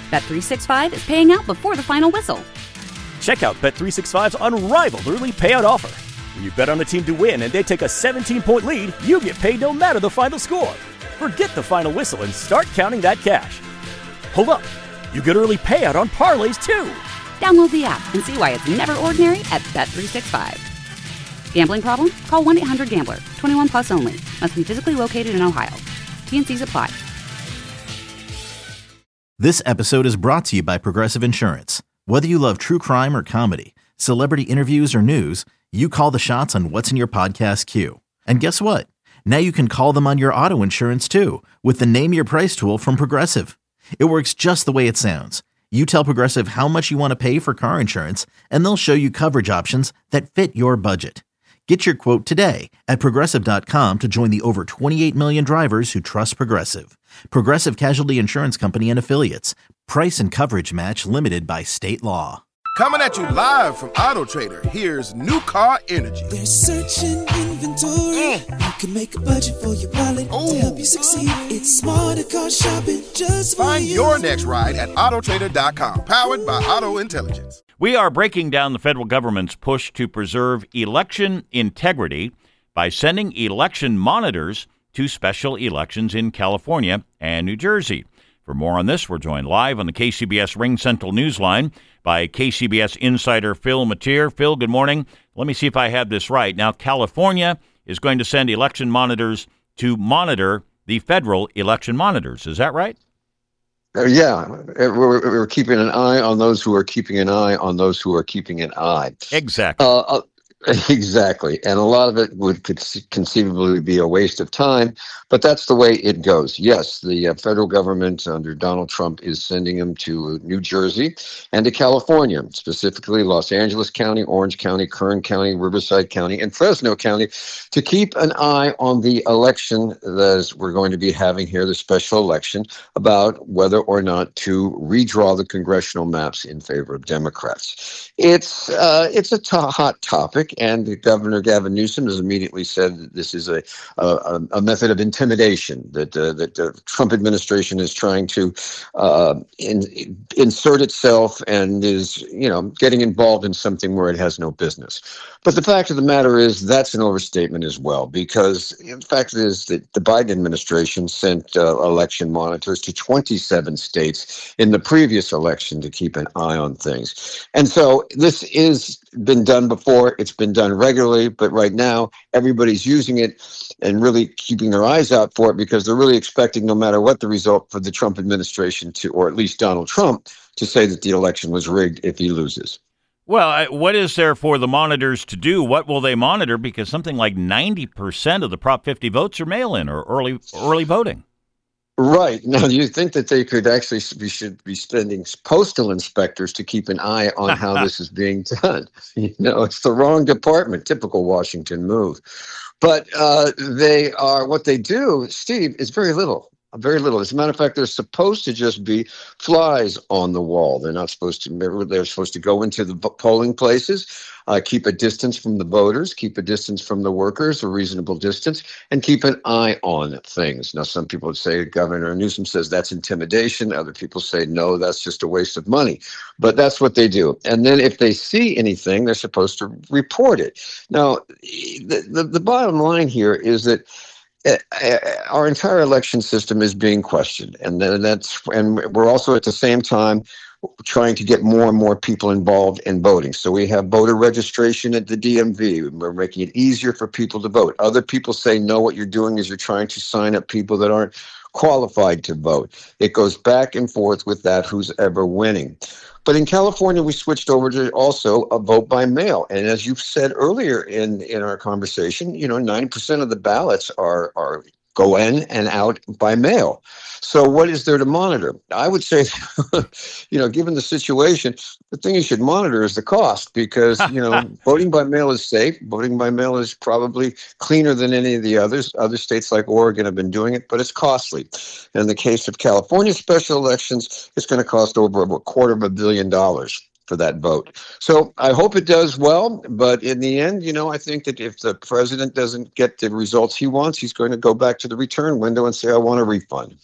Bet365 is paying out before the final whistle. Check out Bet365's unrivaled early payout offer. When you bet on a team to win and they take a 17-point lead, you get paid no matter the final score. Forget the final whistle and start counting that cash. Hold up. You get early payout on parlays, too. Download the app and see why it's never ordinary at Bet365. Gambling problem? Call 1-800-GAMBLER. 21 plus only. Must be physically located in Ohio. T&Cs apply. This episode is brought to you by Progressive Insurance. Whether you love true crime or comedy, celebrity interviews or news, you call the shots on what's in your podcast queue. And guess what? Now you can call them on your auto insurance too with the Name Your Price tool from Progressive. It works just the way it sounds. You tell Progressive how much you want to pay for car insurance, and they'll show you coverage options that fit your budget. Get your quote today at Progressive.com to join the over 28 million drivers who trust Progressive. Progressive Casualty Insurance Company and Affiliates. Price and coverage match limited by state law. Coming at you live from Auto Trader, here's New Car Energy. There's searching inventory. You can make a budget for your wallet to help you succeed. It's smarter car shopping just for Find you. your next ride at Autotrader.com, powered by Auto Intelligence. We are breaking down the federal government's push to preserve election integrity by sending election monitors to special elections in California and New Jersey. For more on this, we're joined live on the KCBS Ring Central Newsline by KCBS insider Phil Matier. Phil, good morning. Let me see if I have this right. Now, California is going to send election monitors to monitor the federal election monitors. Is that right? Yeah, we're keeping an eye on those who are keeping an eye on those who are keeping an eye. Exactly. Exactly. And a lot of it would conceivably be a waste of time, but that's the way it goes. Yes, the federal government under Donald Trump is sending them to New Jersey and to California, specifically Los Angeles County, Orange County, Kern County, Riverside County, and Fresno County, to keep an eye on the election that we're going to be having here, the special election, about whether or not to redraw the congressional maps in favor of Democrats. It's a hot topic. And Governor Gavin Newsom has immediately said that this is a method of intimidation, that the Trump administration is trying to insert itself and is, getting involved in something where it has no business. But the fact of the matter is that's an overstatement as well, because the fact is that the Biden administration sent election monitors to 27 states in the previous election to keep an eye on things. And so this is been done before. It's been done regularly, but right now everybody's using it and really keeping their eyes out for it, because they're really expecting, no matter what the result, for the Trump administration to, or at least Donald Trump, to say that the election was rigged if he loses. Well, what is there for the monitors to do? What will they monitor? Because something like 90% of the Prop 50 votes are mail-in or early voting. Right. Now, you think that they could actually, we should be spending postal inspectors to keep an eye on how this is being done. It's the wrong department, typical Washington move. But what they do, Steve, is very little. Very little. As a matter of fact, they're supposed to just be flies on the wall. They're not supposed to. They're supposed to go into the polling places, keep a distance from the voters, keep a distance from the workers, a reasonable distance, and keep an eye on things. Now, some people would say Governor Newsom says that's intimidation. Other people say no, that's just a waste of money. But that's what they do. And then if they see anything, they're supposed to report it. Now, the bottom line here is that our entire election system is being questioned, and we're also at the same time trying to get more and more people involved in voting. So we have voter registration at the DMV. We're making it easier for people to vote. Other people say, no, what you're doing is you're trying to sign up people that aren't qualified to vote. It goes back and forth with that, who's ever winning. But in California, we switched over to also a vote by mail. And as you've said earlier in our conversation, 90% of the ballots are go in and out by mail. So what is there to monitor? I would say, given the situation, the thing you should monitor is the cost, because, voting by mail is safe. Voting by mail is probably cleaner than any of the others. Other states like Oregon have been doing it, but it's costly. In the case of California special elections, it's going to cost over $250 million for that vote. So I hope it does well, but in the end, I think that if the president doesn't get the results he wants, he's going to go back to the return window and say, I want a refund.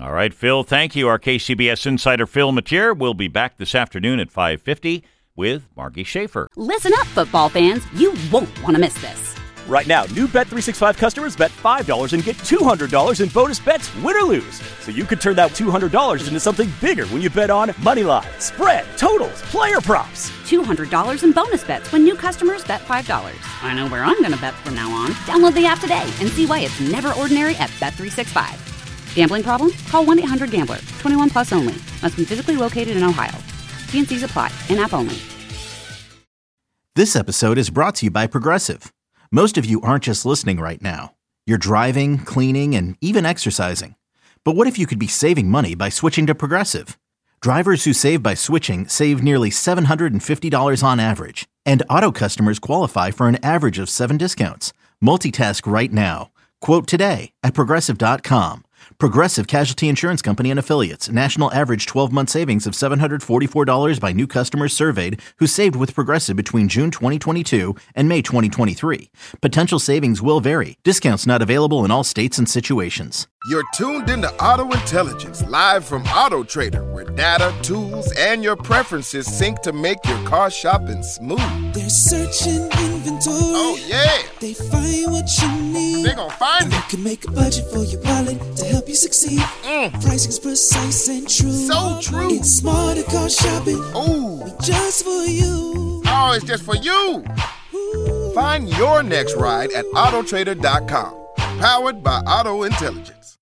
All right, Phil, thank you. Our KCBS insider Phil Matier will be back this afternoon at 5:50 with Margie Schaefer. Listen up, football fans. You won't want to miss this. Right now, new Bet365 customers bet $5 and get $200 in bonus bets, win or lose. So you could turn that $200 into something bigger when you bet on moneyline, spread, totals, player props. $200 in bonus bets when new customers bet $5. I know where I'm going to bet from now on. Download the app today and see why it's never ordinary at Bet365. Gambling problem? Call 1-800-GAMBLER. 21 plus only. Must be physically located in Ohio. T&Cs apply. In-app only. This episode is brought to you by Progressive. Most of you aren't just listening right now. You're driving, cleaning, and even exercising. But what if you could be saving money by switching to Progressive? Drivers who save by switching save nearly $750 on average. And auto customers qualify for an average of 7 discounts. Multitask right now. Quote today at Progressive.com. Progressive Casualty Insurance Company and Affiliates. National average 12-month savings of $744 by new customers surveyed who saved with Progressive between June 2022 and May 2023. Potential savings will vary. Discounts not available in all states and situations. You're tuned into Auto Intelligence, live from Auto Trader, where data, tools, and your preferences sync to make your car shopping smooth. They're searching inventory. Oh, yeah. They find what you need. They're gonna find and it. You can make a budget for your wallet to help you succeed. Pricing's precise and true. So true. It's smarter car shopping. Ooh. Just for you. Oh, it's just for you. Ooh. Find your next ride at Autotrader.com. Powered by Auto Intelligence.